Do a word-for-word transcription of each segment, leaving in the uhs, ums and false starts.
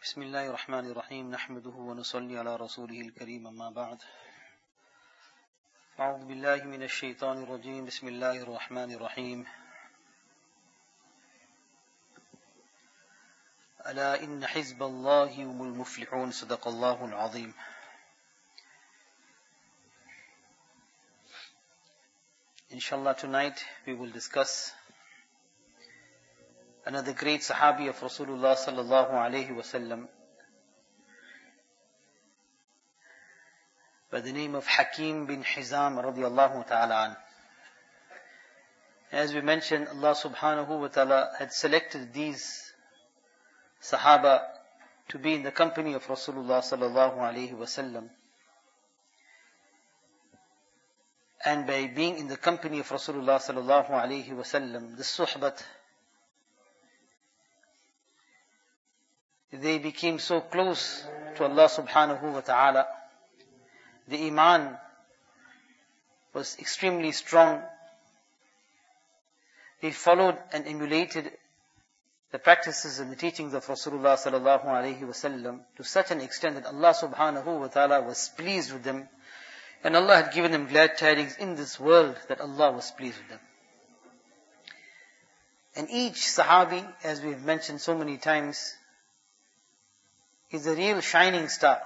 بسم الله الرحمن الرحيم نحمده ونصلي على رسوله الكريم أما بعد أعوذ بالله من الشيطان الرجيم بسم الله الرحمن الرحيم ألا إن حزب الله هم المفلحون صدق الله العظيم. Inshallah, tonight we will discuss another great Sahabi of Rasulullah sallallahu alayhi wa sallam by the name of Hakim bin Hizam radiallahu ta'ala an. As we mentioned, Allah subhanahu wa ta'ala had selected these Sahaba to be in the company of Rasulullah sallallahu alayhi wa sallam. And by being in the company of Rasulullah sallallahu alayhi wa sallam, the suhbat, they became so close to Allah subhanahu wa ta'ala. The iman was extremely strong. They followed and emulated the practices and the teachings of Rasulullah sallallahu alayhi wa sallam to such an extent that Allah subhanahu wa ta'ala was pleased with them. And Allah had given them glad tidings in this world that Allah was pleased with them. And each Sahabi, as we have mentioned so many times, is a real shining star.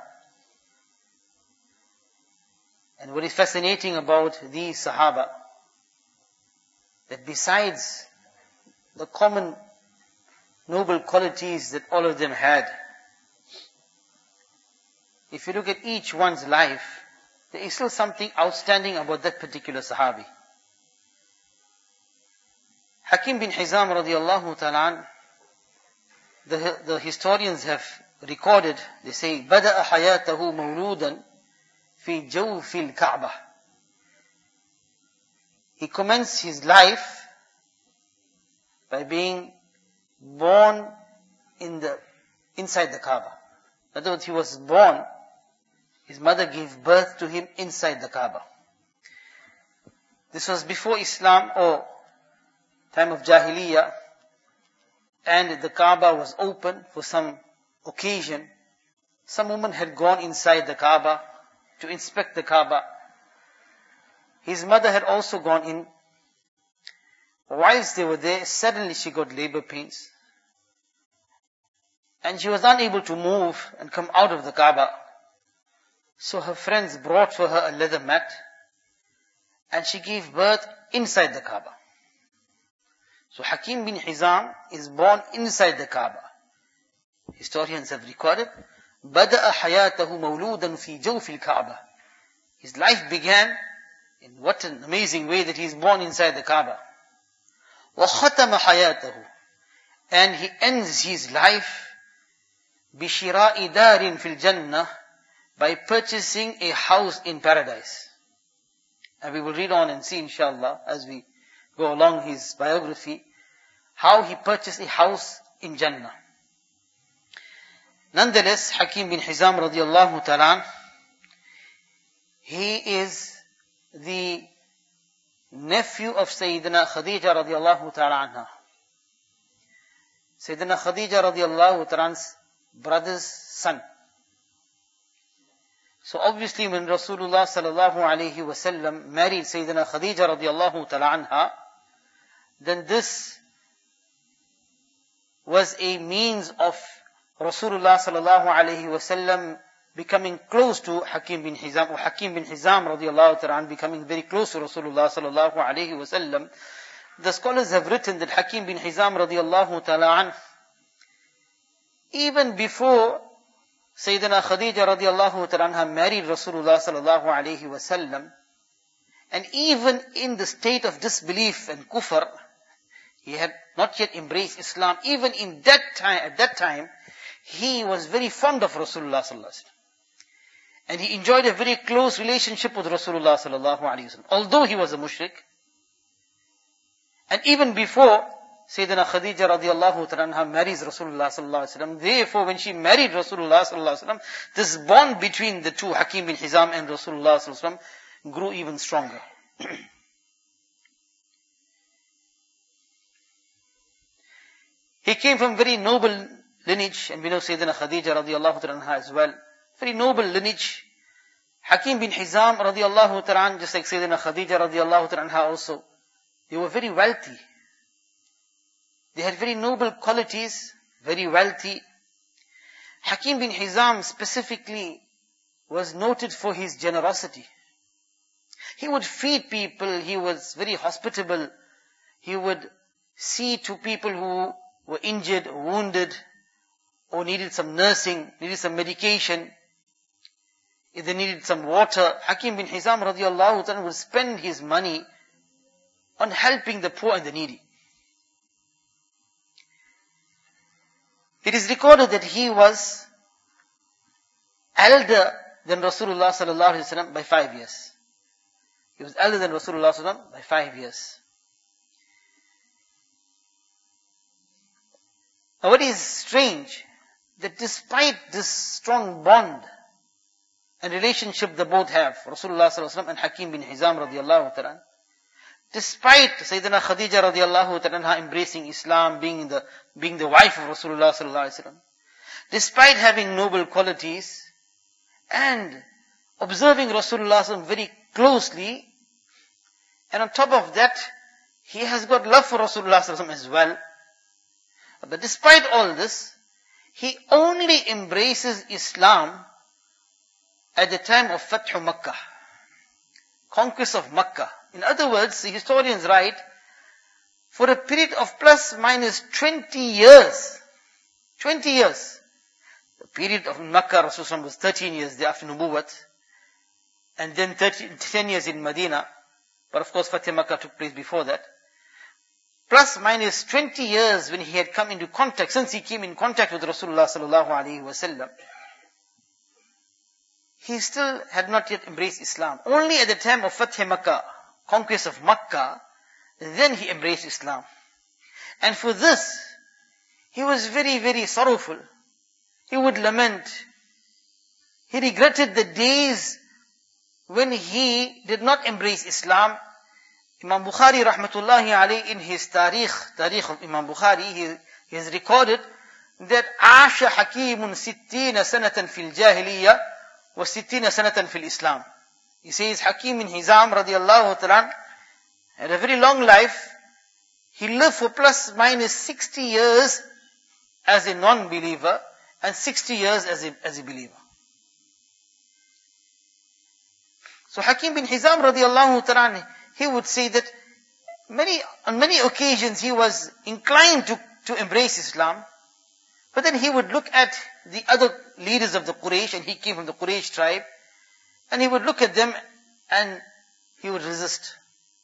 And what is fascinating about these Sahaba, that besides the common noble qualities that all of them had, if you look at each one's life, there is still something outstanding about that particular Sahabi. Hakim bin Hizam radiallahu ta'ala, the, the historians have recorded, they say, بدأ حياته مولودا في جوف الكعبة. He commenced his life by being born in the inside the Kaaba. In other words, he was born, his mother gave birth to him inside the Kaaba. This was before Islam or time of Jahiliyyah, and the Kaaba was open for some occasion. Some woman had gone inside the Kaaba to inspect the Kaaba. His mother had also gone in. Whilst they were there, suddenly she got labor pains. And she was unable to move and come out of the Kaaba. So her friends brought for her a leather mat, and she gave birth inside the Kaaba. So Hakim bin Hizam is born inside the Kaaba. Historians have recorded, بدأ حياته مولودا في جوف الكعبة. His life began in what an amazing way that he is born inside the Kaaba. وختم حياته. And he ends his life بشراء دار في الجنة, by purchasing a house in paradise. And we will read on and see inshallah as we go along his biography, how he purchased a house in Jannah. Nonetheless, Hakim bin Hizam radiallahu ta'ala, he is the nephew of Sayyidina Khadija radiallahu ta'ala anha. Sayyidina Khadija radiallahu ta'ala's brother's son. So obviously when Rasulullah sallallahu alayhi wa sallam married Sayyidina Khadija radiallahu ta'ala anha, then this was a means of Rasulullah sallallahu alayhi wa sallam becoming close to Hakim bin Hizam, or Hakim bin Hizam radiallahu ta'ala becoming very close to Rasulullah sallallahu alayhi wa sallam. The scholars have written that Hakim bin Hizam radiallahu ta'ala, even before Sayyidina Khadija radiallahu ta'ala married Rasulullah sallallahu alayhi wa sallam, and even in the state of disbelief and kufr, he had not yet embraced Islam. Even in that time, at that time, he was very fond of Rasulullah sallallahu alaihi wasallam, and he enjoyed a very close relationship with Rasulullah sallallahu alaihi wasallam, although he was a mushrik. And even before Sayyidina Khadija radiallahu ta'ala marries Rasulullah sallallahu alaihi wasallam, therefore when she married Rasulullah sallallahu alaihi wasallam, this bond between the two, Hakim bin Hizam and Rasulullah sallallahu alaihi wasallam, grew even stronger. He came from very noble lineage, and we know Sayyidina Khadija radiallahu anha as well. Very noble lineage. Hakim bin Hizam radiallahu ta'ala, just like Sayyidina Khadija radiallahu anha also, they were very wealthy. They had very noble qualities, very wealthy. Hakim bin Hizam specifically was noted for his generosity. He would feed people, he was very hospitable. He would see to people who were injured, wounded, or needed some nursing, needed some medication. If they needed some water, Hakim bin Hizam radiallahu ta'ala would spend his money on helping the poor and the needy. It is recorded that he was elder than Rasulullah sallallahu alaihi wasallam by five years. He was elder than Rasulullah sallallahu alaihi wasallam by five years. Now what is strange, that despite this strong bond and relationship they both have, Rasulullah sallallahu alaihi wasallam and Hakim bin Hizam radiallahu ta'ala, despite Sayyidina Khadija radiallahu ta'ala embracing Islam, being the, being the wife of Rasulullah sallallahu alaihi wasallam, despite having noble qualities, and observing Rasulullah sallallahu alaihi wasallam very closely, and on top of that, he has got love for Rasulullah sallallahu alaihi wasallam as well. But despite all this, he only embraces Islam at the time of Fathu Makkah, conquest of Makkah. In other words, the historians write, for a period of plus minus twenty years, twenty years, the period of Makkah, Rasulullah was thirteen years there after Nubuwwat, and then thirty, ten years in Medina, but of course Fathu Makkah took place before that. Plus minus twenty years when he had come into contact, since he came in contact with Rasulullah sallallahu alaihi wasallam, he still had not yet embraced Islam. Only at the time of Fathu Makkah, conquest of Makkah, then he embraced Islam. And for this, he was very, very sorrowful. He would lament. He regretted the days when he did not embrace Islam. Imam Bukhari rahmatullahi alayhi in his Tarikh, Tarikh of Imam Bukhari, he, he has recorded that Asha Hakimun sittina sanatan fil jahiliyyah wa sittina sanatan fil Islam. He says Hakim bin Hizam radiallahu ta'ala had a very long life. He lived for plus minus sixty years as a non-believer and sixty years as a, as a believer. So Hakim bin Hizam radiallahu ta'ala, he would say that many, on many occasions he was inclined to, to embrace Islam, but then he would look at the other leaders of the Quraysh, and he came from the Quraysh tribe, and he would look at them and he would resist.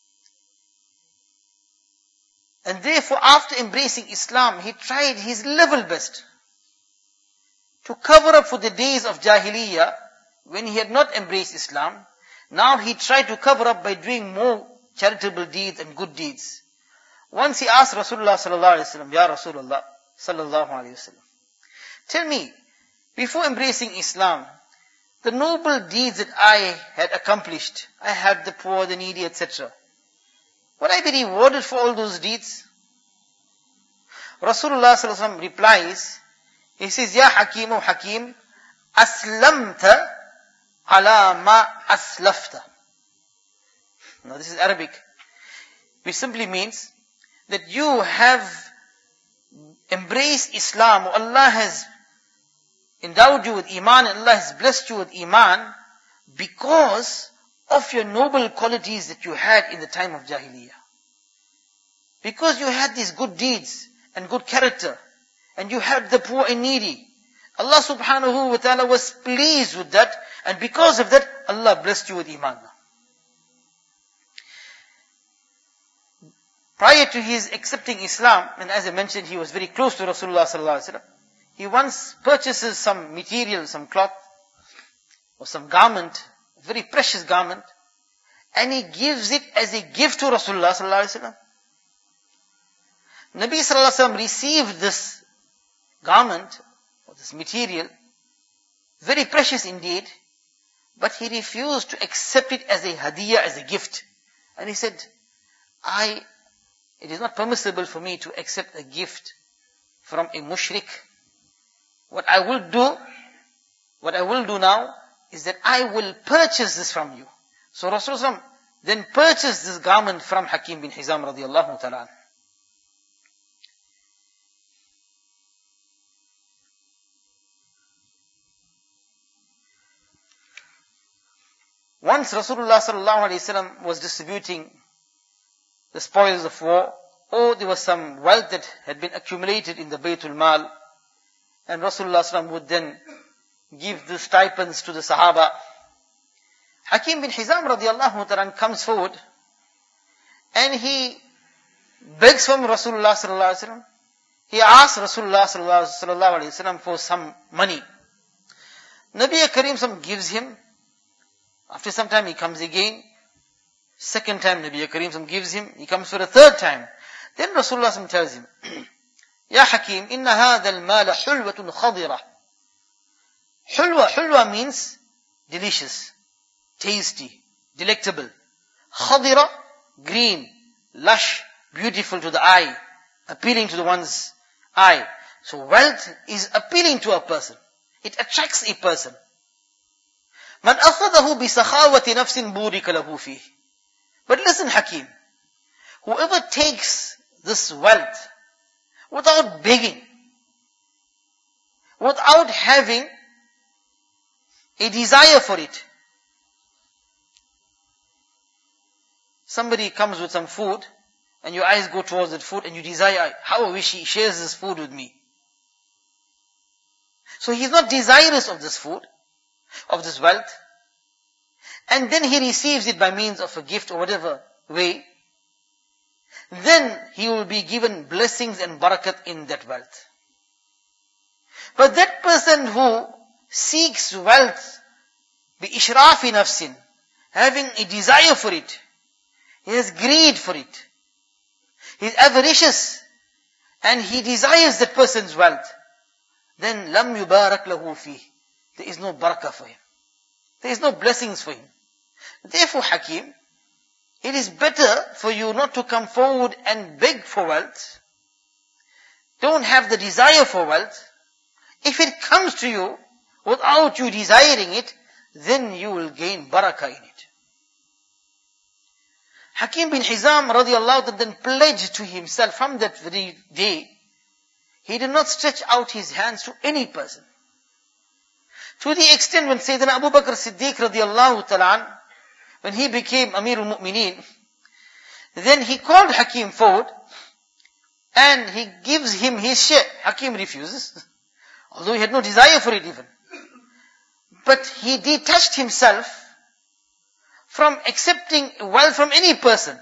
And therefore, after embracing Islam, he tried his level best to cover up for the days of Jahiliyyah when he had not embraced Islam. Now he tried to cover up by doing more charitable deeds and good deeds. Once he asked Rasulullah sallallahu alaihi wasallam, Ya Rasulullah sallallahu alaihi wasallam, tell me, before embracing Islam, the noble deeds that I had accomplished, I helped the poor, the needy, et cetera, would I be rewarded for all those deeds? Rasulullah sallallahu alaihi wasallam replies, he says, Ya Hakim, O Hakim, aslamta ala ma aslafta. Now this is Arabic, which simply means that you have embraced Islam, or Allah has endowed you with Iman, and Allah has blessed you with Iman because of your noble qualities that you had in the time of Jahiliyyah. Because you had these good deeds and good character, and you helped the poor and needy. Allah subhanahu wa ta'ala was pleased with that, and because of that, Allah blessed you with Iman. Prior to his accepting Islam, and as I mentioned, he was very close to Rasulullah sallallahu alaihi wasallam, he once purchases some material, some cloth, or some garment, a very precious garment, and he gives it as a gift to Rasulullah sallallahu alaihi wasallam. Nabi sallallahu alaihi wasallam received this garment, or this material, very precious indeed, but he refused to accept it as a hadiyah, as a gift. And he said, I, it is not permissible for me to accept a gift from a mushrik, what I will do, what I will do now, is that I will purchase this from you. So Rasulullah then purchased this garment from Hakim bin Hizam radiallahu ta'ala. Once Rasulullah sallallahu alayhi wasallam was distributing the spoils of war, or there was some wealth that had been accumulated in the Baytul Mal, and Rasulullah sallallahu would then give the stipends to the Sahaba. Hakim bin Hizam radiallahu ta'ala comes forward and he begs from Rasulullah sallallahu alayhi wasallam. He asks Rasulullah sallallahu alayhi wasallam for some money. Nabi Kareem sallam gives him. After some time he comes again. Second time Nabi Kareem sallam gives him. He comes for the third time. Then Rasulullah sallam tells him, Ya Hakim, inna hadha al-mala hulwatun khadira. Hulwa, hulwa means delicious, tasty, delectable. Khadira, green, lush, beautiful to the eye, appealing to the one's eye. So wealth is appealing to a person. It attracts a person. Man akhadahu bi sakhawati nafsin burika lahu fihi. But listen, Hakim, whoever takes this wealth without begging, without having a desire for it. Somebody comes with some food and your eyes go towards that food and you desire, how I wish he shares this food with me. So he's not desirous of this food, of this wealth, and then he receives it by means of a gift or whatever way, then he will be given blessings and barakat in that wealth. But that person who seeks wealth bi ishrafi nafsin, having a desire for it, he has greed for it, he is avaricious, and he desires that person's wealth, then lam yubarak lahu fi. There is no barakah for him. There is no blessings for him. Therefore, Hakim, it is better for you not to come forward and beg for wealth. Don't have the desire for wealth. If it comes to you without you desiring it, then you will gain barakah in it. Hakim bin Hizam radiallahu anhu then pledged to himself from that very day, he did not stretch out his hands to any person. To the extent when Sayyidina Abu Bakr Siddiq radiallahu ta'ala, when he became Amirul Mu'mineen, then he called Hakim forward and he gives him his share. Hakim refuses, although he had no desire for it even. But he detached himself from accepting wealth from any person.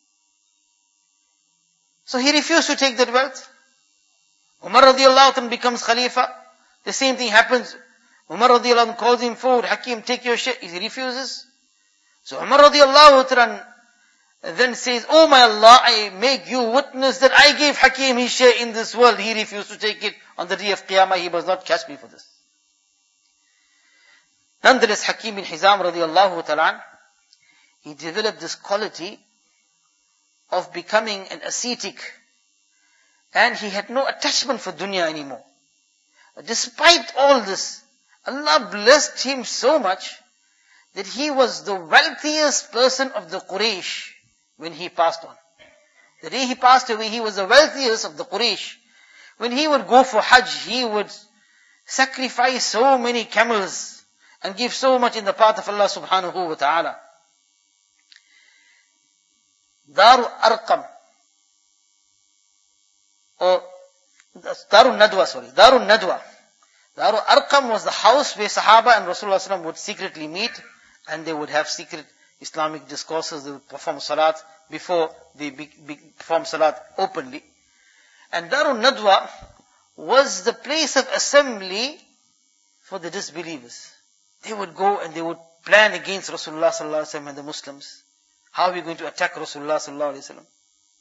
So he refused to take that wealth. Umar radiallahu anhu becomes Khalifa. The same thing happens. Umar radiallahu anhu calls him forward, Hakim, take your share. He refuses. So Umar radiallahu anhu then says, Oh my Allah, I make you witness that I gave Hakim his share in this world. He refused to take it. On the day of Qiyamah, he must not catch me for this. Nonetheless, Hakim bin Hizam radiallahu ta'ala, he developed this quality of becoming an ascetic, and he had no attachment for dunya anymore. Despite all this, Allah blessed him so much that he was the wealthiest person of the Quraysh when he passed on. The day he passed away, he was the wealthiest of the Quraysh. When he would go for Hajj, he would sacrifice so many camels and give so much in the path of Allah subhanahu wa ta'ala. Daru Arqam, or Daru Nadwa, sorry, Daru Nadwa. Daru Arqam was the house where Sahaba and Rasulullah would secretly meet, and they would have secret Islamic discourses. They would perform salat before they be, be, perform salat openly. And Darun Nadwa was the place of assembly for the disbelievers. They would go and they would plan against Rasulullah sallallahu alaihi wasallam and the Muslims. How are we going to attack Rasulullah sallallahu alaihi wasallam?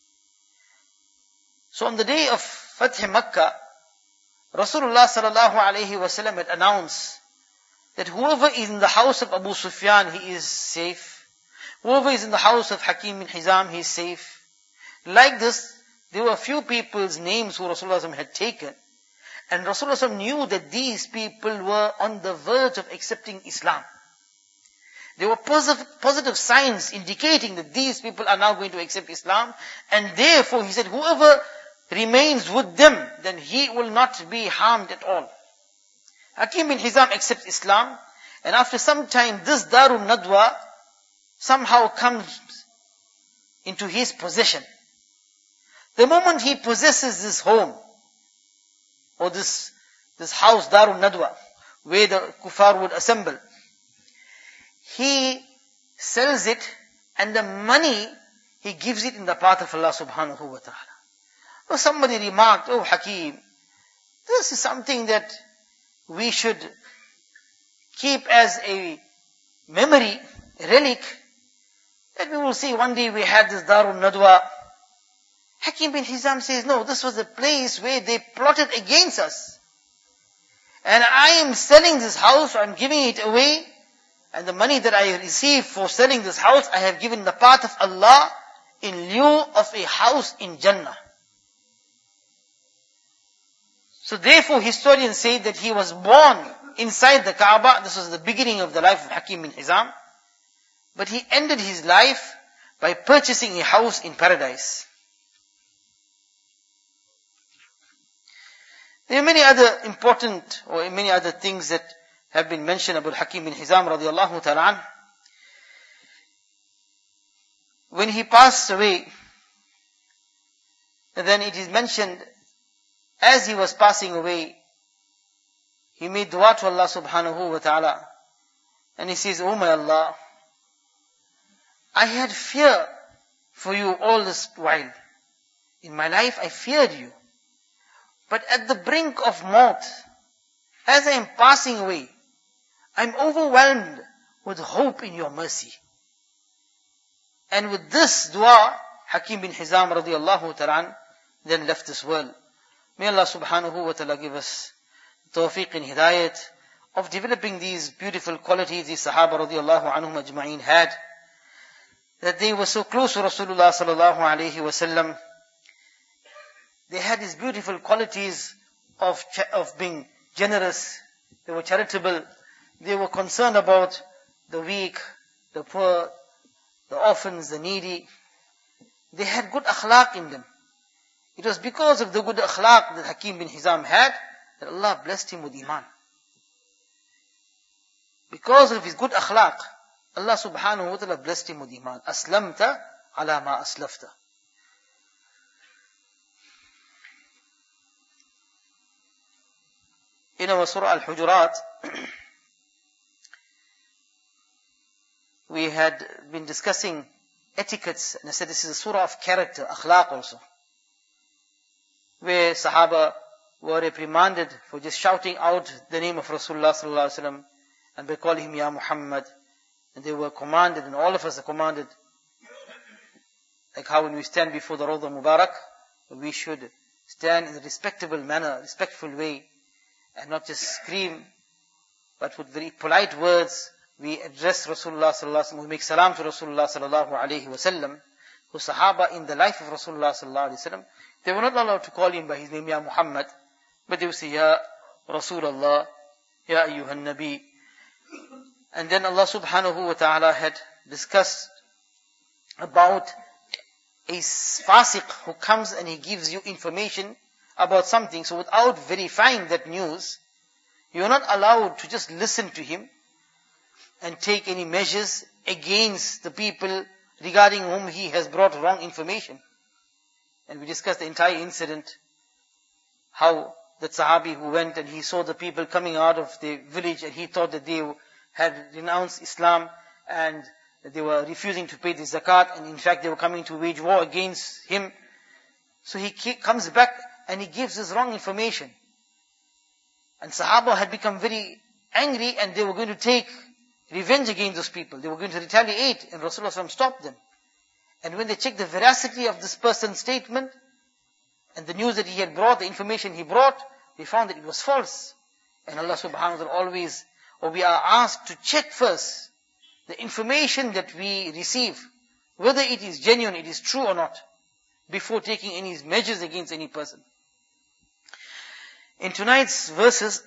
So on the day of Fath Makkah, Rasulullah sallallahu alaihi wasallam had announced that whoever is in the house of Abu Sufyan, he is safe. Whoever is in the house of Hakim bin Hizam, he is safe. Like this, there were a few people's names who Rasulullah had taken, And Rasulullah knew that these people were on the verge of accepting Islam. There were positive, positive signs indicating that these people are now going to accept Islam. And therefore, he said, whoever remains with them, then he will not be harmed at all. Hakim bin Hizam accepts Islam. And after some time, this Darul Nadwa somehow comes into his possession. The moment he possesses this home, or this, this house, Darul Nadwa, where the kuffar would assemble, he sells it, and the money, he gives it in the path of Allah subhanahu wa ta'ala. So somebody remarked, oh Hakim, this is something that we should keep as a memory, a relic, that we will see one day we had this Darul Nadwa. Hakim bin Hizam says, no, this was a place where they plotted against us. And I am selling this house, I am giving it away, and the money that I receive for selling this house, I have given the path of Allah in lieu of a house in Jannah. So therefore historians say that he was born inside the Kaaba. This was the beginning of the life of Hakim bin Hizam. But he ended his life by purchasing a house in paradise. There are many other important, or many other things that have been mentioned about Hakim bin Hizam radiallahu ta'ala. When he passed away, then it is mentioned, as he was passing away, he made dua to Allah subhanahu wa ta'ala. And he says, oh my Allah, I had fear for you all this while. In my life I feared you. But at the brink of maut, as I am passing away, I am overwhelmed with hope in your mercy. And with this dua, Hakim bin Hizam radiallahu ta'ala then left this world. May Allah subhanahu wa ta'ala give us tawfiq and hidayat of developing these beautiful qualities these Sahaba radiallahu anhum ajma'een had. That they were so close to Rasulullah sallallahu alayhi wa sallam. They had these beautiful qualities of, of being generous. They were charitable. They were concerned about the weak, the poor, the orphans, the needy. They had good akhlaq in them. It was because of the good akhlaq that Hakim bin Hizam had that Allah blessed him with iman. Because of his good akhlaq, Allah subhanahu wa ta'ala blessed him with iman. Aslamta ala ma aslafta. In our Surah Al-Hujurat, we had been discussing etiquettes, and I said this is a surah of character, akhlaq also, where Sahaba were reprimanded for just shouting out the name of Rasulullah sallallahu alaihi wasallam and by calling him Ya Muhammad, and they were commanded, and all of us are commanded, like how when we stand before the Rawdah Mubarak, we should stand in a respectable manner, respectful way, and not just scream, but with very polite words, we address Rasulullah sallallahu alaihi wasallam, we make salam to Rasulullah sallallahu alaihi wasallam, who Sahaba in the life of Rasulullah sallallahu alaihi wasallam, they were not allowed to call him by his name, Ya Muhammad, but they would say, Ya Rasulullah, Ya Ayyuhan Nabi. And then Allah subhanahu wa ta'ala had discussed about a fasiq who comes and he gives you information about something. So without verifying that news, you are not allowed to just listen to him and take any measures against the people regarding whom he has brought wrong information. And we discussed the entire incident, how that Sahabi who went and he saw the people coming out of the village and he thought that they had renounced Islam and that they were refusing to pay the zakat, and in fact they were coming to wage war against him. So he comes back and he gives this wrong information. And Sahaba had become very angry and they were going to take revenge against those people. They were going to retaliate, and Rasulullah stopped them. And when they checked the veracity of this person's statement and the news that he had brought, the information he brought, they found that it was false. And Allah subhanahu wa ta'ala always, or we are asked to check first the information that we receive, whether it is genuine, it is true or not, before taking any measures against any person. In tonight's verses,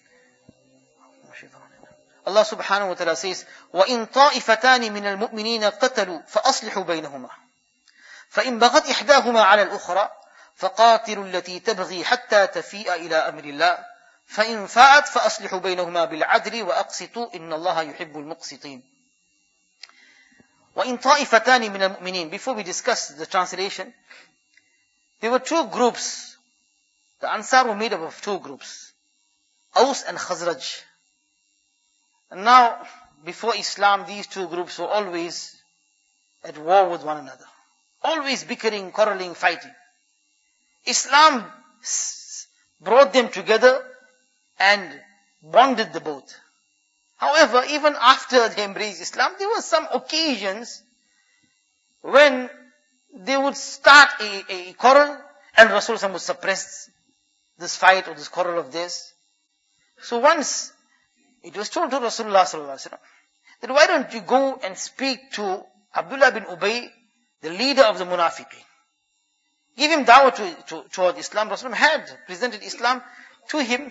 Allah subhanahu wa ta'ala says, وَإِن طَائِفَتَانِ مِنَ الْمُؤْمِنِينَ قَتَلُوا فَأَصْلِحُوا بَيْنَهُمَا فَإِن بَغَتْ إِحْدَاهُمَا عَلَى الْأُخْرَى فَقَاتِلُوا الَّتِي تَبْغِي حَتَّى تَفِيءَ إِلَى أَمْرِ اللَّهِ فَإِن فَاءَتْ فَأَصْلِحُوا بَيْنَهُمَا بِالْعَدْلِ وَأَقْسِطُوا إِنَّ اللَّهَ يُحِبُّ الْمُقْسِطِينَ. وَإِن طَائِفَتَانِ مِنَ الْمُؤْمِنِينَ. Before we discuss the translation, there were two groups. The Ansar were made up of two groups, Aus and Khazraj. And now, before Islam, these two groups were always at war with one another. Always bickering, quarreling, fighting. Islam brought them together and bonded the both. However, even after they embraced Islam, there were some occasions when they would start a, a quarrel and Rasulullah would suppress this fight or this quarrel of theirs. So once it was told to Rasulullah sallallahu alaihi wasallam that why don't you go and speak to Abdullah bin Ubay, the leader of the Munafiqeen. Give him dawah to, to, toward Islam. Rasulullah had presented Islam to him.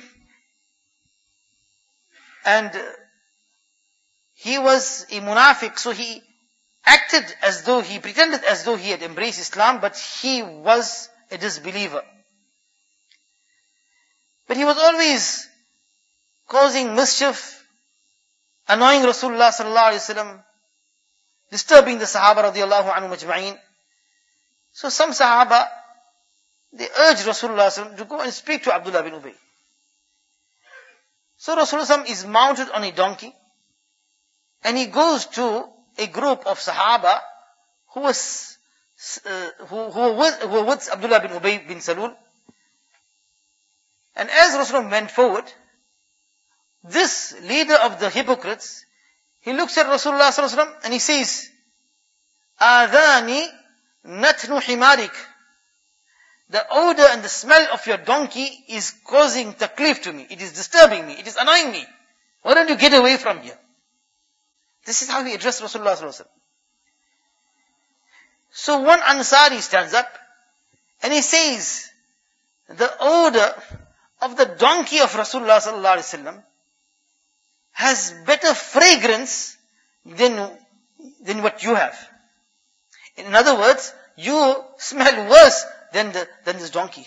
And he was a munafiq, so he acted as though, he pretended as though he had embraced Islam, but he was a disbeliever. But he was always causing mischief, annoying Rasulullah sallallahu alaihi wasallam, disturbing the Sahaba radiallahu anhu majma'een. So some Sahaba, they urged Rasulullah sallallahu alaihi wasallam to go and speak to Abdullah bin Ubay. So Rasulullah sallallahu alaihi wasallam is mounted on a donkey, and he goes to a group of Sahaba who was uh, who, who, were with, who were with Abdullah bin Ubay bin Salul. And as Rasulullah went forward, this leader of the hypocrites, he looks at Rasulullah sallallahu alaihi wasallam and he says, "Adani natnu himarik." The odor and the smell of your donkey is causing taklif to me. It is disturbing me. It is annoying me. Why don't you get away from here? This is how he addressed Rasulullah sallallahu alaihi wasallam. So one Ansari stands up and he says, the odor of the donkey of Rasulullah sallallahu alaihi wasallam has better fragrance than, than what you have. In other words, you smell worse than the, than this donkey.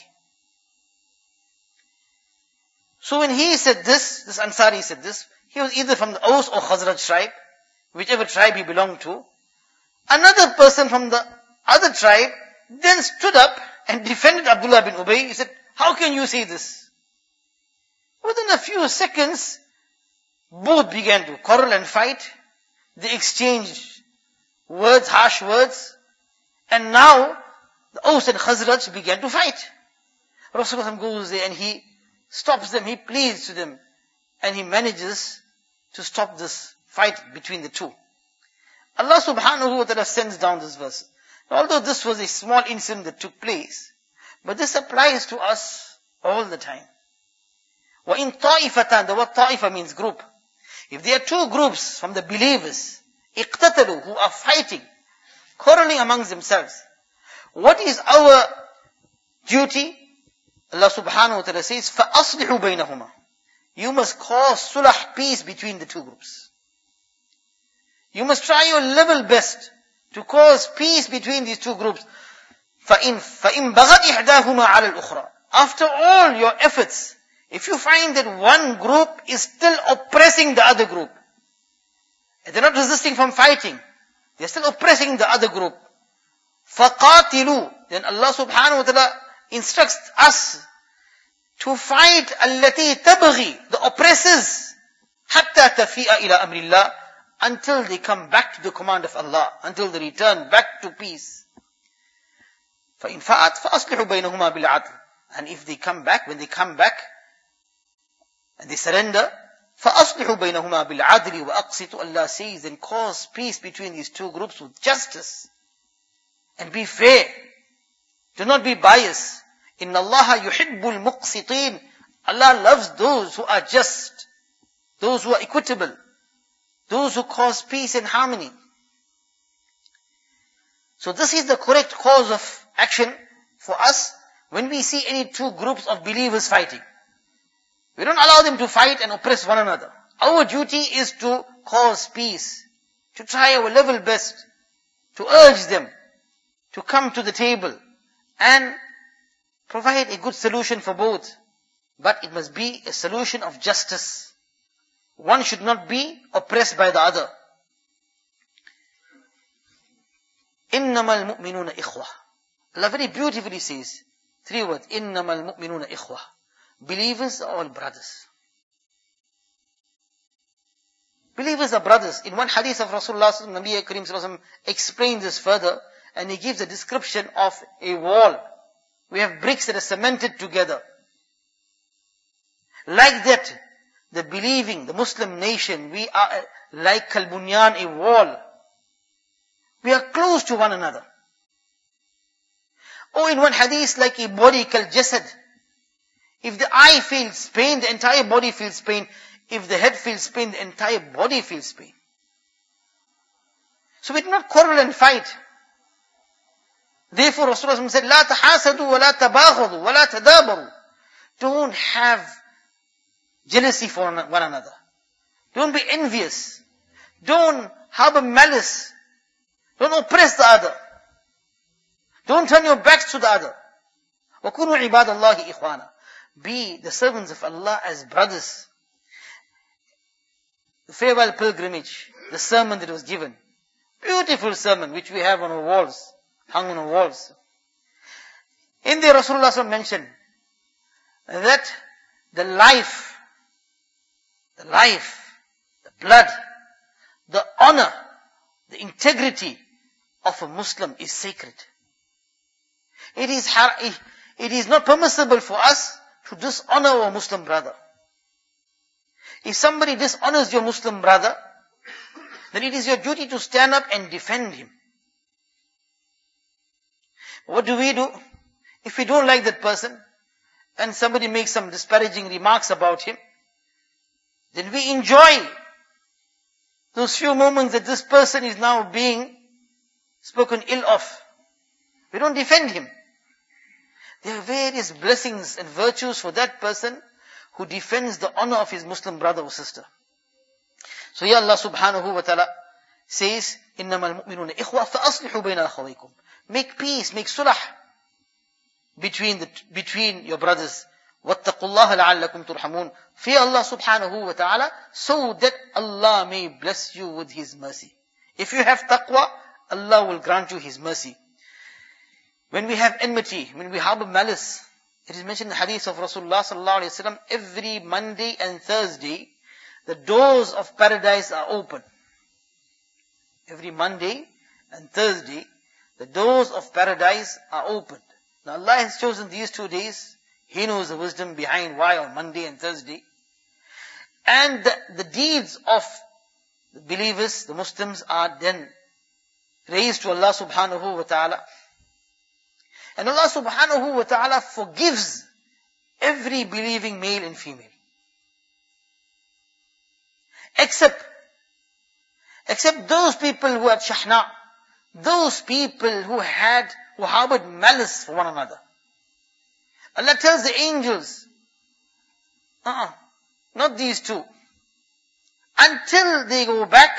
So when he said this, this Ansari said this, he was either from the Aus or Khazraj tribe, whichever tribe he belonged to. Another person from the other tribe then stood up and defended Abdullah bin Ubay. He said, how can you say this? Within a few seconds, both began to quarrel and fight. They exchanged words, harsh words. And now, the Aus and Khazraj began to fight. Rasulullah goes there and he stops them, he pleads to them. And he manages to stop this fight between the two. Allah subhanahu wa ta'ala sends down this verse. Although this was a small incident that took place, but this applies to us all the time. وَإِن طَائِفَةً, the word ta'ifa means group. If there are two groups from the believers, اقتتلوا, who are fighting, quarreling amongst themselves, what is our duty? Allah subhanahu wa ta'ala says, فَأَصْلِحُوا بَيْنَهُمَا. You must cause sulah, peace between the two groups. You must try your level best to cause peace between these two groups. فَإِن, فَإِن بَغَتْ إِحْدَاهُمَا عَلَى الْأُخْرَى. After all your efforts, if you find that one group is still oppressing the other group, and they're not resisting from fighting, they're still oppressing the other group, فَقَاتِلُوا. Then Allah subhanahu wa ta'ala instructs us to fight الَّتِي تَبْغِي, the oppressors, حَتَّى تَفِيءَ إِلَى أَمْرِ اللَّهِ, until they come back to the command of Allah, until they return back to peace. فَإِنْ فَأَتْ فَأَصْلِحُوا بَيْنَهُمَا بِالْعَدْلِ. And if they come back, when they come back, and they surrender, فَأَصْلِحُوا بَيْنَهُمَا بِالْعَدْلِ وَأَقْسِطُوا. Allah says, then cause peace between these two groups with justice. And be fair. Do not be biased. إِنَّ اللَّهَ يُحِبُّ الْمُقْسِطِينَ. Allah loves those who are just, those who are equitable, those who cause peace and harmony. So this is the correct cause of action for us when we see any two groups of believers fighting. We don't allow them to fight and oppress one another. Our duty is to cause peace, to try our level best, to urge them to come to the table and provide a good solution for both. But it must be a solution of justice. One should not be oppressed by the other. إِنَّمَا الْمُؤْمِنُونَ إِخْوَةٌ. Allah very beautifully says, three words, إِنَّمَا الْمُؤْمِنُونَ إِخْوَةٌ. Believers are all brothers. Believers are brothers. In one hadith of Rasulullah, Nabi Kareem Sallallahu explains this further, and he gives a description of a wall. We have bricks that are cemented together. Like that, the believing, the Muslim nation, we are like Kalbunyan, a wall. We are close to one another. Or in one hadith, like a body called jasad. If the eye feels pain, the entire body feels pain. If the head feels pain, the entire body feels pain. So we do not quarrel and fight. Therefore Rasulullah said, لا تحاسدوا ولا تباغضوا ولا تدابروا. Don't have jealousy for one another. Don't be envious. Don't harbor malice. Don't oppress the other. Don't turn your backs to the other. وَكُونُوا عِبَادَ اللَّهِ إِخْوَانًا. Be the servants of Allah as brothers. The farewell pilgrimage, the sermon that was given. Beautiful sermon which we have on our walls, hung on our walls. In there Rasulullah mentioned that the life, the life, the blood, the honor, the integrity of a Muslim is sacred. It is, it is not permissible for us to dishonor our Muslim brother. If somebody dishonors your Muslim brother, then it is your duty to stand up and defend him. What do we do? If we don't like that person, and somebody makes some disparaging remarks about him, then we enjoy those few moments that this person is now being spoken ill of. We don't defend him. There are various blessings and virtues for that person who defends the honor of his Muslim brother or sister. So here Allah subhanahu wa ta'ala says, إِنَّمَا الْمُؤْمِنُونَ إِخْوَةٌ فَأَصْلِحُوا بَيْنَ أَخَوَيْكُمْ. Make peace, make sulah between the, between your brothers. وَاتَّقُوا اللَّهَ لَعَلَّكُمْ تُرْحَمُونَ. Fear Allah subhanahu wa ta'ala so that Allah may bless you with His mercy. If you have taqwa, Allah will grant you His mercy. When we have enmity, when we harbor malice, it is mentioned in the hadith of Rasulullah sallallahu alaihi wasallam, every Monday and Thursday, the doors of paradise are open. Every Monday and Thursday, the doors of paradise are opened. Now Allah has chosen these two days. He knows the wisdom behind why on Monday and Thursday. And the, the deeds of the believers, the Muslims, are then raised to Allah subhanahu wa ta'ala. And Allah subhanahu wa ta'ala forgives every believing male and female. Except, except those people who had shahna, those people who had, who harbored malice for one another. Allah tells the angels, uh-uh, not these two. Until they go back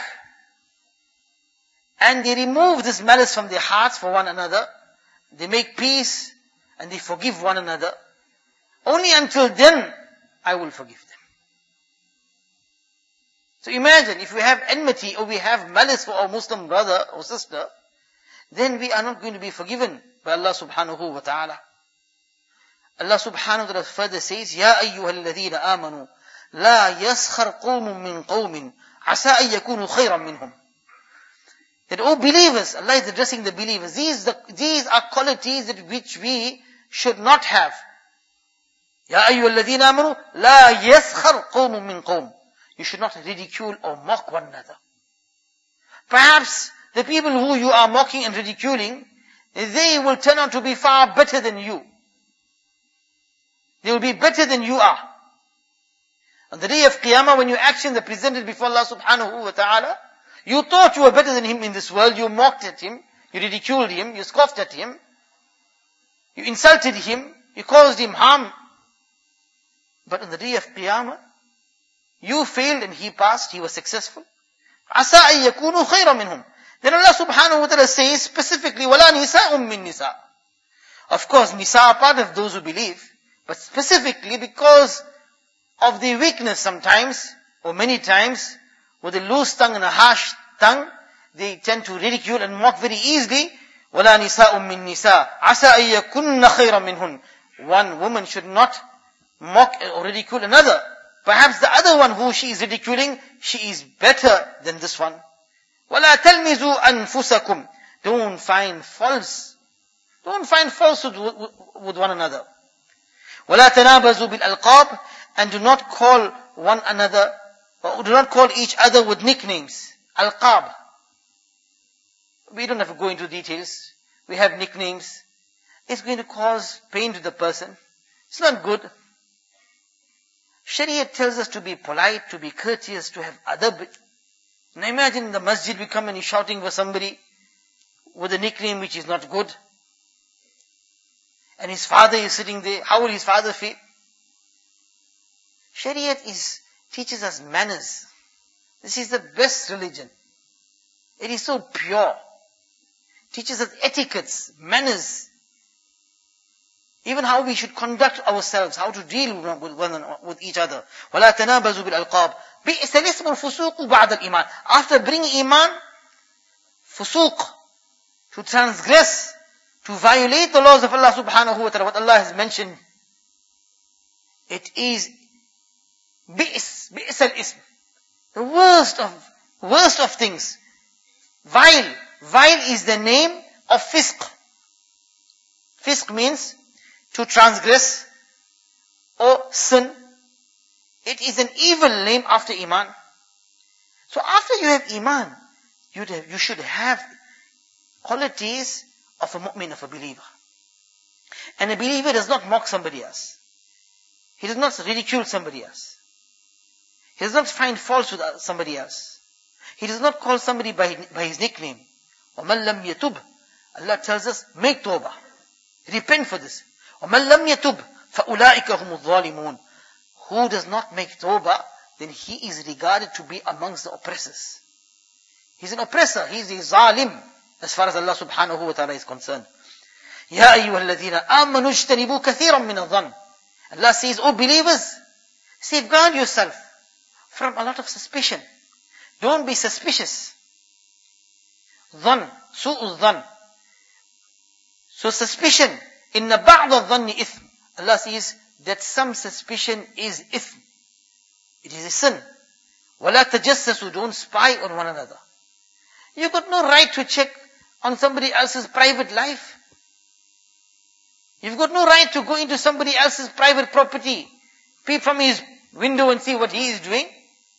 and they remove this malice from their hearts for one another, they make peace and they forgive one another. Only until then, I will forgive them. So imagine, if we have enmity or we have malice for our Muslim brother or sister, then we are not going to be forgiven by Allah subhanahu wa ta'ala. Allah subhanahu wa ta'ala further says, يَا أَيُّهَا الَّذِينَ آمَنُوا لَا يَسْخَرْ قَوْمٌ مِّن قَوْمٍ عَسَىٰ أَن يَكُونُوا خَيْرًا مِّنْهُمْ. That, oh believers, Allah is addressing the believers. These, the, these are qualities that which we should not have. يَا أَيُّهَا الَّذِينَ آمَنُوا لَا يَسْخَرْ قَوْمٌ مِّن قَوْمٍ. You should not ridicule or mock one another. Perhaps the people who you are mocking and ridiculing, they will turn out to be far better than you. They will be better than you are. On the day of Qiyamah, when your actions are presented before Allah subhanahu wa ta'ala, you thought you were better than him in this world, you mocked at him, you ridiculed him, you scoffed at him, you insulted him, you caused him harm. But on the day of Qiyamah, you failed and he passed, he was successful. عَسَىٰ أَن يَكُونُوا خَيْرًا مِّنْهُمْ. Then Allah subhanahu wa ta'ala says specifically, وَلَا نِسَاءٌ مِّن نِسَاءٍ. Of course, nisa are part of those who believe, but specifically because of the weakness sometimes, or many times, with a loose tongue and a harsh tongue, they tend to ridicule and mock very easily. وَلَا نِسَاءٌ مِّن نِسَاءٍ عَسَىٰ أَن يَكُنَّ خَيْرًا مِّنْهُنْ. One woman should not mock or ridicule another. Perhaps the other one who she is ridiculing, she is better than this one. وَلَا تَلْمِزُوا أَنفُسَكُمْ. Don't find false. Don't find falsehood with one another. وَلَا تَنَابَزُوا بِالْأَلْقَابِ. And do not call one another, or do not call each other with nicknames. Alqab. We don't have to go into details. We have nicknames. It's going to cause pain to the person. It's not good. Sharia tells us to be polite, to be courteous, to have adab. Now imagine in the masjid we come and he's shouting for somebody with a nickname which is not good. And his father is sitting there. How will his father feel? Shariat is, teaches us manners. This is the best religion. It is so pure. Teaches us etiquettes, manners. Even how we should conduct ourselves, how to deal with one with each other. وَلَا تَنَابَزُوا بِالْأَلْقَابِ بِئْسَ الْإِسْمُ الْفُسُوقُ بَعْدَ الْإِيمَانِ. After bringing iman, fusuq, to transgress, to violate the laws of Allah subhanahu wa ta'ala, what Allah has mentioned, it is bi's, bi's al-ism. The worst of, worst of things. Vile. Vile is the name of fisq. Fisq means to transgress or sin. It is an evil name after iman. So after you have iman, you have, you should have qualities of a mu'min, of a believer. And a believer does not mock somebody else. He does not ridicule somebody else. He does not find fault with somebody else. He does not call somebody by, by his nickname. وَمَنْ لَمْ يَتُبْ. Allah tells us, make tawbah. Repent for this. وَمَنْ لَمْ يَتُبْ فَأُولَٰئِكَ هُمُ الظَّالِمُونَ. Who does not make tawbah, then he is regarded to be amongst the oppressors. He's an oppressor. He's a zalim, as far as Allah subhanahu wa ta'ala is concerned. يَا أَيُّهَا الَّذِينَ آمَنُوا اجْتَنِبُوا كَثِيرًا مِنَ الظَّنِّ. Allah says, O believers, safeguard yourself from a lot of suspicion. Don't be suspicious. Dhann, su'u dhann. So suspicion, inna ba'da dhanni ithm. Allah says that some suspicion is ithm. It is a sin. وَلَا تَجَسَّسُوا. Don't spy on one another. You've got no right to check on somebody else's private life. You've got no right to go into somebody else's private property, peep from his window and see what he is doing.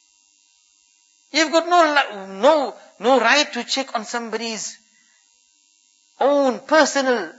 You've got no, no, no right to check on somebody's own personal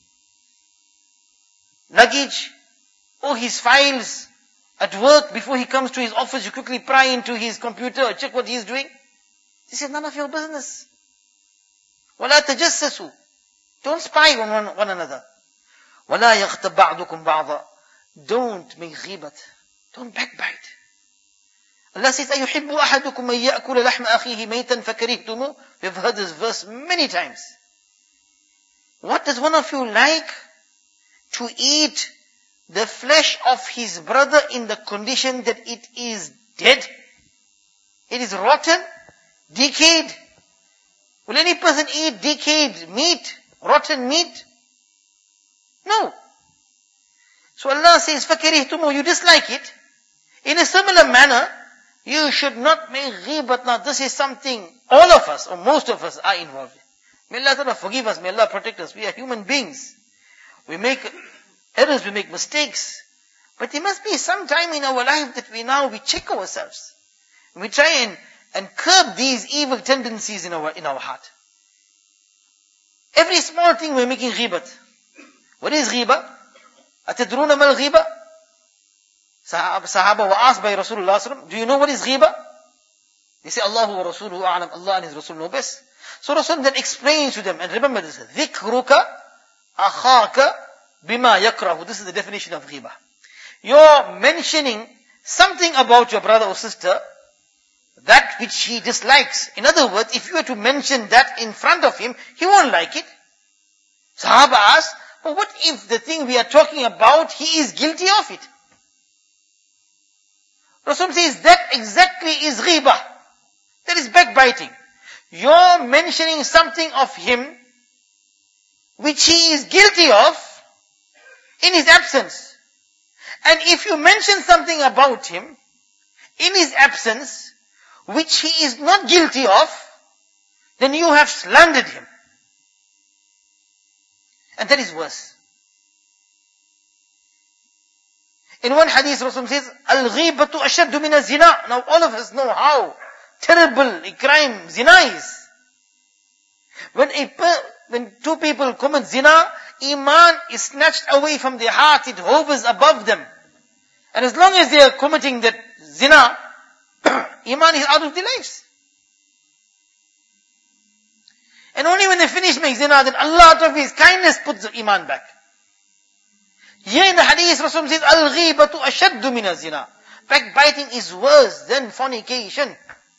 luggage or his files at work. Before he comes to his office, you quickly pry into his computer or check what he is doing. This is none of your business. وَلَا تَجَسَّسُوا. Don't spy on one, one another. وَلَا يَغْتَبْ بَعْضُكُمْ بَعْضًا. Don't make ghibat. Don't backbite. Allah says, أَيُحِبُّ أَحَدُكُمْ أَن يَأْكُلَ لَحْمَ أَخِيهِ مَيْتًا فَكَرِهْتُمُوهُ. We've heard this verse many times. What does one of you like? To eat the flesh of his brother in the condition that it is dead? It is rotten, decayed. Will any person eat decayed meat, rotten meat? No. So Allah says, فَكَرِهْتُمُوهُ. You dislike it. In a similar manner, you should not make ghibat. Now this is something all of us, or most of us, are involved in. May Allah Ta'ala forgive us, may Allah protect us. We are human beings. We make errors, we make mistakes. But there must be some time in our life that we now, we check ourselves. We try and, and curb these evil tendencies in our, in our heart. Every small thing we're making ghibat. What is ghiba? أَتَدْرُونَ مَا الْغِيبَةِ? Sahaba were asked by Rasulullah, do you know what is ghiba? They say, Allahu wa Rasuluhu a'lam. Allah and His Rasul know best. So Rasul then explains to them, and remember this, ذِكْرُكَ أَخَاكَ بِمَا يَكْرَهُ. This is the definition of ghiba. you're mentioning something about your brother or sister, that which he dislikes. In other words, if you were to mention that in front of him, he won't like it. Sahaba asked, but what if the thing we are talking about, he is guilty of it? Rasul says that exactly is ghibah. That is backbiting. You're mentioning something of him which he is guilty of in his absence. And if you mention something about him in his absence which he is not guilty of, then you have slandered him. And that is worse. In one hadith, Rasul says, Al-ghibatu ashaddu min az-zina. Now all of us know how terrible a crime zina is. When a per- when two people commit zina, iman is snatched away from their heart, it hovers above them. And as long as they are committing that zina, iman is out of their lives. And only when they finish making zina, then Allah out of His kindness puts the iman back. Here in the hadith, Rasul says, Al-ghibatu ashaddu min az-zina. Backbiting is worse than fornication.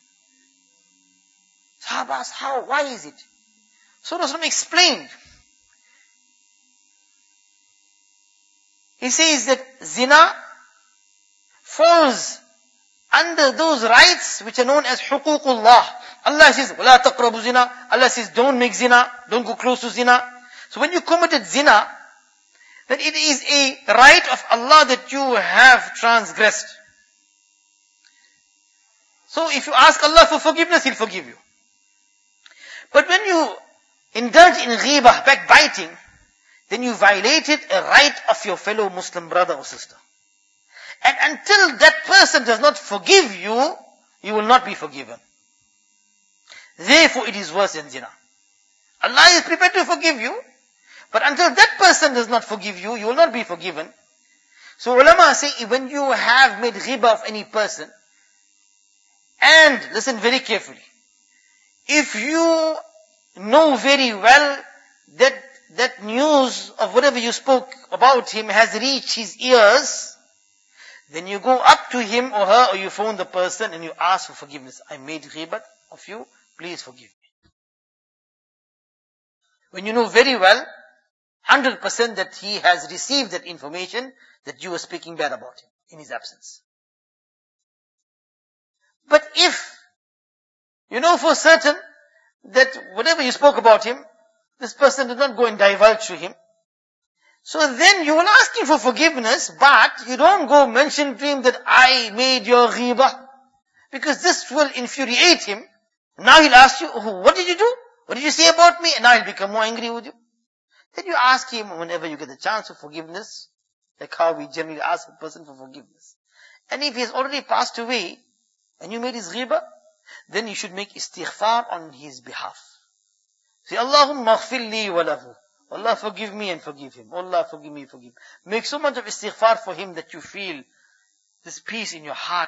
Sahabas, how? Why is it? So Rasul explained. He says that zina falls under those rights which are known as huququllah. Allah says, وَلَا تَقْرَبُوا zina. Allah says, don't make zina, don't go close to zina. So when you committed zina, then it is a right of Allah that you have transgressed. So if you ask Allah for forgiveness, He'll forgive you. But when you indulge in ghibah, backbiting, then you violated a right of your fellow Muslim brother or sister. And until that person does not forgive you, you will not be forgiven. Therefore it is worse than zina. Allah is prepared to forgive you, but until that person does not forgive you, you will not be forgiven. So ulama say, when you have made ghibah of any person, and listen very carefully, if you know very well that that news of whatever you spoke about him has reached his ears, then you go up to him or her, or you phone the person and you ask for forgiveness. I made ghibat of you, please forgive me. When you know very well, one hundred percent that he has received that information, that you were speaking bad about him in his absence. But if you know for certain that whatever you spoke about him, this person did not go and divulge to him, so then you will ask him for forgiveness, but you don't go mention to him that I made your ghibah, because this will infuriate him. Now he'll ask you, oh, what did you do? What did you say about me? And now he'll become more angry with you. Then you ask him whenever you get the chance for forgiveness, like how we generally ask a person for forgiveness. And if he has already passed away, and you made his ghibah, then you should make istighfar on his behalf. Say, Allahumma aghfir li wa lahu. Allah forgive me and forgive him. Allah forgive me, forgive him. Make so much of istighfar for him that you feel this peace in your heart.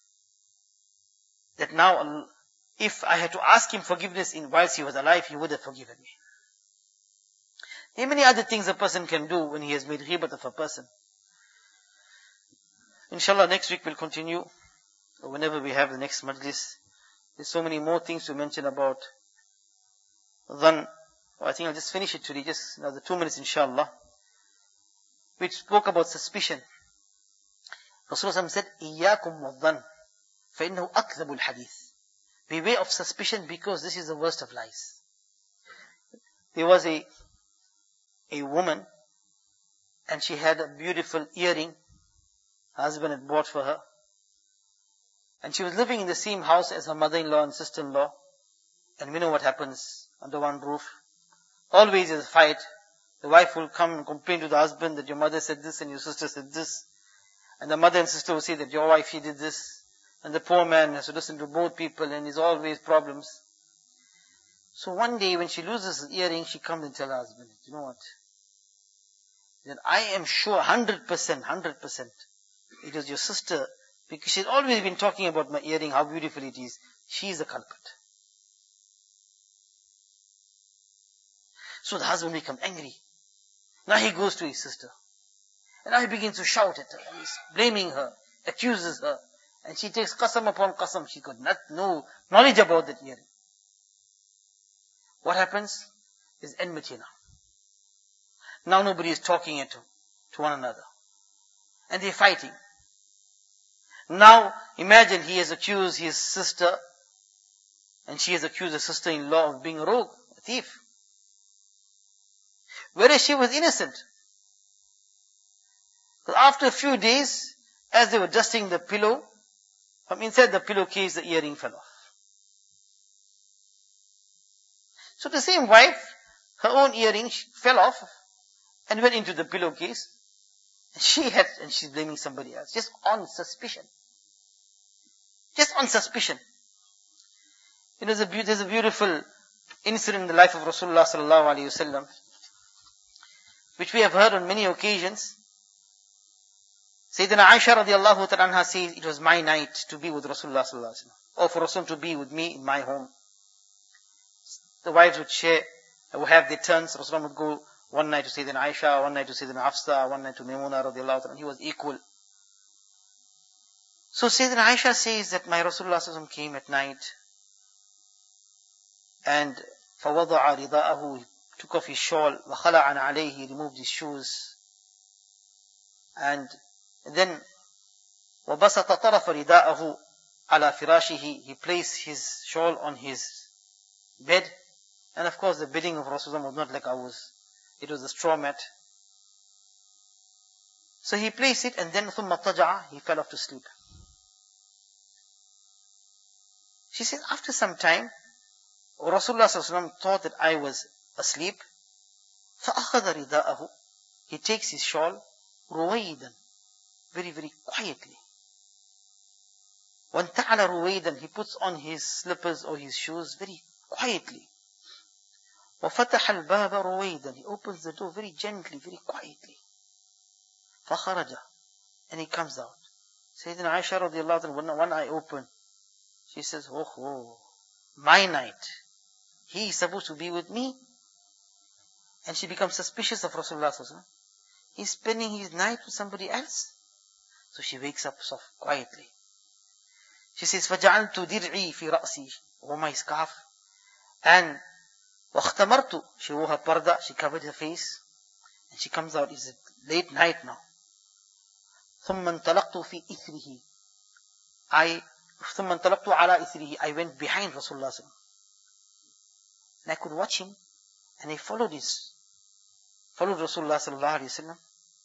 That now, if I had to ask him forgiveness in whilst he was alive, he would have forgiven me. There are many other things a person can do when he has made ghibat of a person. Inshallah, next week we'll continue. Or whenever we have the next majlis. There's so many more things to mention about dhan. Well, I think I'll just finish it today, just another two minutes inshallah. We spoke about suspicion. Rasulullah said, إِيَّاكُمْ وَالظَّنْ فَإِنَّهُ أَكْذَبُ الْحَدِيثِ. Beware of suspicion, because this is the worst of lies. There was a a woman, and she had a beautiful earring her husband had bought for her. And she was living in the same house as her mother-in-law and sister-in-law. And we know what happens under one roof. Always there's a fight. The wife will come and complain to the husband that your mother said this and your sister said this. And the mother and sister will say that your wife, she did this. And the poor man has to listen to both people, and there's always problems. So one day when she loses the earring, she comes and tells her husband, you know what? That I am sure, one hundred percent, one hundred percent, it was your sister, because she's always been talking about my earring, how beautiful it is. She is the culprit. So the husband becomes angry. Now he goes to his sister. And now he begins to shout at her. He's blaming her, accuses her. And she takes qasam upon qasam. She got not, no knowledge about that earring. What happens? Is enmity now. Now nobody is talking at, to one another. And they're fighting. Now, imagine he has accused his sister, and she has accused her sister-in-law of being a rogue, a thief. Whereas she was innocent. But after a few days, as they were dusting the pillow, from inside the pillowcase, the earring fell off. So the same wife, her own earring fell off and went into the pillowcase. And she had, and she's blaming somebody else, just on suspicion. Just on suspicion. You know, there's a, there's a beautiful incident in the life of Rasulullah sallallahu alaihi wasallam, which we have heard on many occasions. Sayyidina Aisha radiallahu ta'ala anha says, it was my night to be with Rasulullah sallallahu alaihi wasallam, or for Rasul to be with me in my home. The wives would share, would have their turns. Rasulullah would go one night to Sayyidina Aisha, one night to Sayyidina Hafsa, one night to Maimuna radiallahu ta'ala. He was equal. So Sayyidina Aisha says that my Rasulullah sallallahu alaihi wasallam came at night, and فَوَضَعَ رِضَاءَهُ, he took off his shawl, وَخَلَعَنَ عَلَيْهِ, he removed his shoes, and then وَبَسَطَ طَرَفَ رِضَاءَهُ عَلَى فِرَاشِهِ, he placed his shawl on his bed. And of course the bedding of Rasulullah was not like ours. It was a straw mat. So he placed it, and then ثُمَّ اضْطَجَعَ, he fell off to sleep. She said, after some time, Rasulullah sallallahu alaihi wasallam thought that I was asleep. فَأَخَذَ رِضَاءَهُ, he takes his shawl, رُوَيْدًا, very, very quietly. وَانْتَعَلَ رُوَيْدًا, he puts on his slippers or his shoes very quietly. وَفَتَحَ الْبَابَ رُوَيْدًا, he opens the door very gently, very quietly. فَخَرَجَ, and he comes out. Sayyidina Aisha radiallahu anha, when one eye open, she says, oh, oh, my night. He is supposed to be with me. And she becomes suspicious of Rasulullah sallallahu alaihi wasallam. He's spending his night with somebody else. So she wakes up soft, quietly. She says, فَجَعَلْتُ دِرْعِي فِي رَأْسِي, wore my scarf. And وَاخْتَمَرْتُ, she wore her parda, she covered her face. And she comes out, it's late night now. ثُمَّ انْطَلَقْتُ فِي إِثْرِهِ, I ثُمَّ انْطَلَقْتُ عَلَى إِثْرِهِ, I went behind Rasulullah sallallahu alaihi wasallam. And I could watch him, and I followed his, followed Rasulullah sallallahu alaihi wasallam.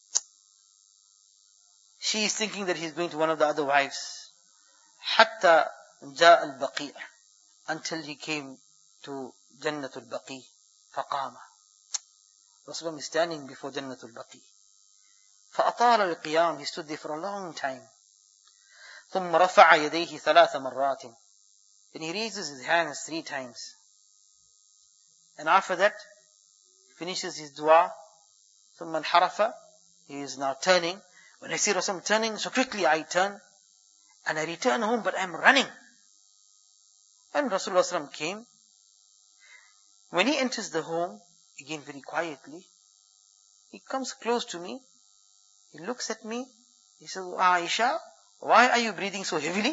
She is thinking that he's going to one of the other wives. حَتَّى جَاءَ الْبَقِيعِ, until he came to Jannatul Baqi. فَقَامَ, Rasulullah is standing before Jannatul Baqi. فَأَطَالَ الْقِيَامِ, he stood there for a long time. ثُمَّ رَفَعَ يَدَيْهِ ثَلَاثَ مَرَّاتٍ, then he raises his hands three times. And after that, finishes his dua. ثُمَّ انْحَرَفَ, he is now turning. When I see Rasulullah turning, so quickly I turn, and I return home, but I'm running. When Rasulullah came, when he enters the home, again very quietly, he comes close to me, he looks at me, he says, Aisha, why are you breathing so heavily?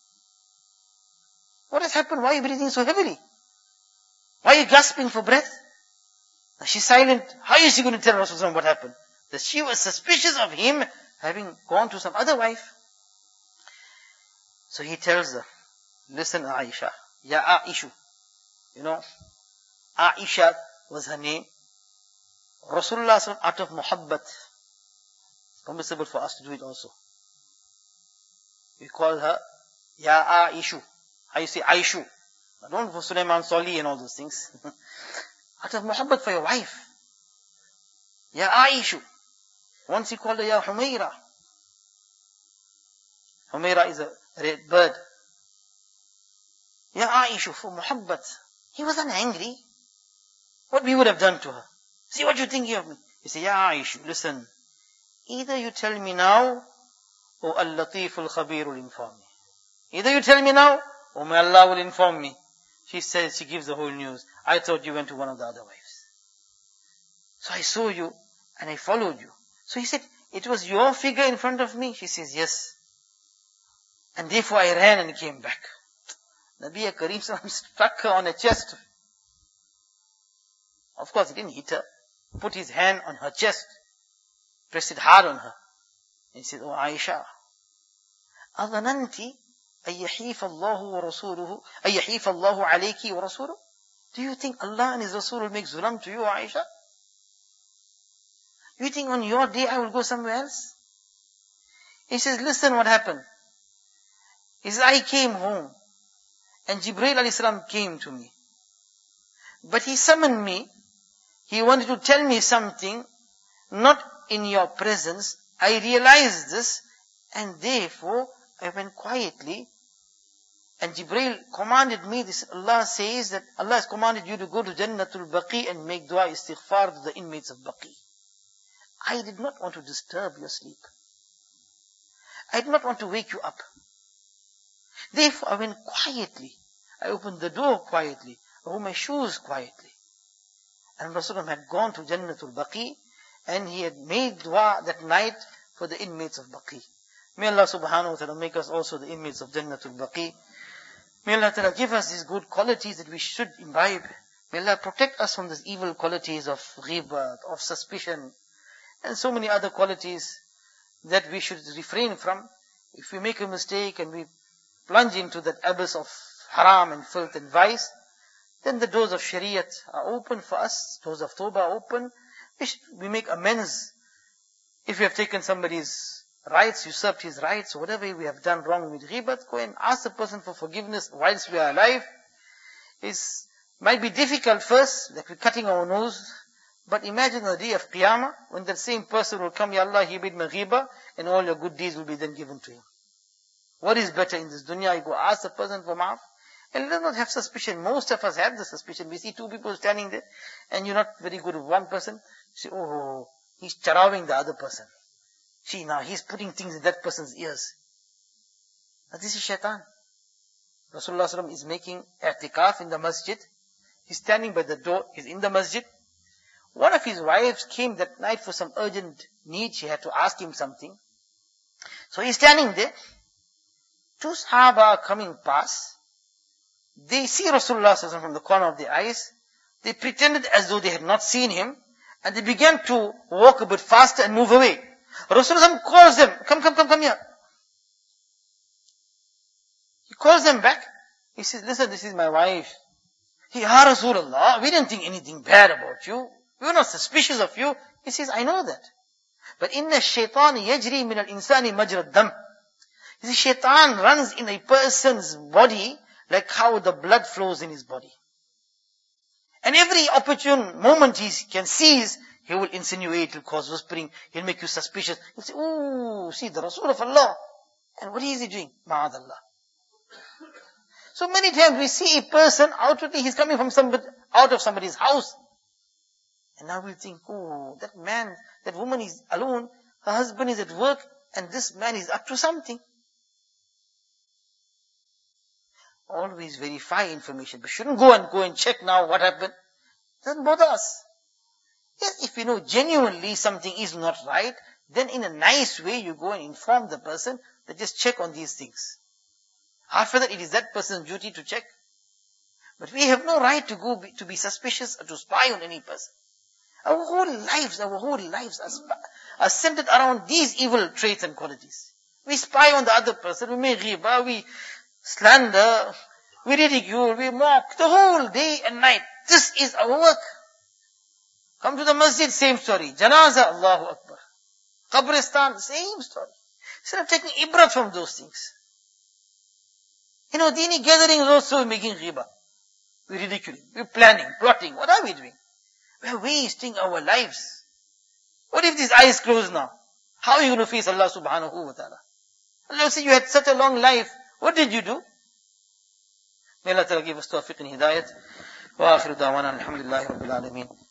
What has happened? Why are you breathing so heavily? Why are you gasping for breath? Now she's silent. How is she going to tell Rasulullah what happened? That she was suspicious of him having gone to some other wife. So he tells her, listen Aisha, Ya Aishu. You know, Aisha was her name. Rasulullah out of muhabbat, it's permissible for us to do it also. We call her Ya Aishu. How you say Aishu? Don't for Sulaiman Soli and all those things. Out of muhabbat for your wife. Ya Aishu. Once he called her Ya Humaira. Humaira is a red bird. Ya Aishu, for muhabbat. He wasn't angry. What we would have done to her. See what you're thinking of me. He said, Ya Aishu, listen. Either you tell me now, or Al-Latif Al-Khabir will inform me. Either you tell me now, or may Allah will inform me. She says, she gives the whole news. I thought you went to one of the other wives. So I saw you, and I followed you. So he said, it was your figure in front of me? She says, yes. And therefore I ran and came back. Nabi Kareem Sallam struck her on her chest. Of course, he didn't hit her. Put his hand on her chest. Pressed it hard on her. And he said, oh Aisha, أَظَنَنْتِ أَيَّحِيفَ اللَّهُ وَرَسُولُهُ أَيَّحِيفَ اللَّهُ عَلَيْكِ وَرَسُولُهُ? Do you think Allah and His Rasul will make zulam to you, Aisha? You think on your day I will go somewhere else? He says, listen what happened. He says, I came home and Jibreel alayhi salam came to me. But he summoned me. He wanted to tell me something, not in your presence. I realized this and therefore I went quietly. And Jibreel commanded me this. Allah says that Allah has commanded you to go to Jannatul Baqi and make dua istighfar to the inmates of Baqi. I did not want to disturb your sleep. I did not want to wake you up. Therefore I went quietly. I opened the door quietly. I wore my shoes quietly. And Rasulullah had gone to Jannatul Baqi and he had made dua that night for the inmates of Baqi. May Allah subhanahu wa ta'ala make us also the inmates of Jannatul Baqi. May Allah ta'ala give us these good qualities that we should imbibe. May Allah protect us from these evil qualities of ghibat, of suspicion, and so many other qualities that we should refrain from. If we make a mistake and we plunge into that abyss of haram and filth and vice, then the doors of Shariat are open for us, doors of Tawbah are open. We, should, we make amends. If we have taken somebody's rights, usurped his rights, or whatever we have done wrong with ghibat, go and ask the person for forgiveness whilst we are alive. It might be difficult first, like we're cutting our nose, but imagine the day of Qiyamah, when that same person will come, Ya Allah, he made me ghiba, and all your good deeds will be then given to him. What is better in this dunya? You go ask the person for maaf, and let not have suspicion. Most of us have the suspicion. We see two people standing there, and you're not very good with one person. You say, oh, he's charawing the other person. See, now he's putting things in that person's ears. Now this is shaitan. Rasulullah sallallahu alaihi wasallam is making i'tikaf in the masjid. He's standing by the door. He's in the masjid. One of his wives came that night for some urgent need. She had to ask him something. So he's standing there. Two Sahaba are coming past. They see Rasulullah sallallahu alaihi wasallam from the corner of their eyes. They pretended as though they had not seen him. And they began to walk a bit faster and move away. Rasulullah calls them, come, come, come, come here. He calls them back. He says, listen, this is my wife. He, Ya Rasulullah, we didn't think anything bad about you. We were not suspicious of you. He says, I know that. But inna shaitan yajri min al-insani majra dam. You see, shaitan runs in a person's body like how the blood flows in his body. And every opportune moment he can seize, he will insinuate, he'll cause whispering, he'll make you suspicious. He'll say, ooh, see the Rasul of Allah. And what is he doing? Ma'adallah. So many times we see a person, outwardly he's coming from somebody, out of somebody's house. And now we think, oh, that man, that woman is alone, her husband is at work, and this man is up to something. Always verify information, but shouldn't go and go and check now what happened. Doesn't bother us. Yes, if you know genuinely something is not right, then in a nice way you go and inform the person that just check on these things. After that, it is that person's duty to check. But we have no right to go be, to be suspicious or to spy on any person. Our whole lives, our whole lives are, sp- are centered around these evil traits and qualities. We spy on the other person, we make ghiba, we slander, we ridicule, we mock the whole day and night. This is our work. Come to the masjid, same story. Janaza, Allahu Akbar. Qabristan, same story. Instead of taking ibrat from those things. You know, dini gatherings also making ghiba. We're ridiculing, we're planning, plotting. What are we doing? We're wasting our lives. What if these eyes close now? How are you going to face Allah subhanahu wa ta'ala? Allah will say, you had such a long life. What did you do? May Allah ta'ala give us tawfiq and hidayat. Wa akhiru da'wana alhamdulillahi rabbil alameen.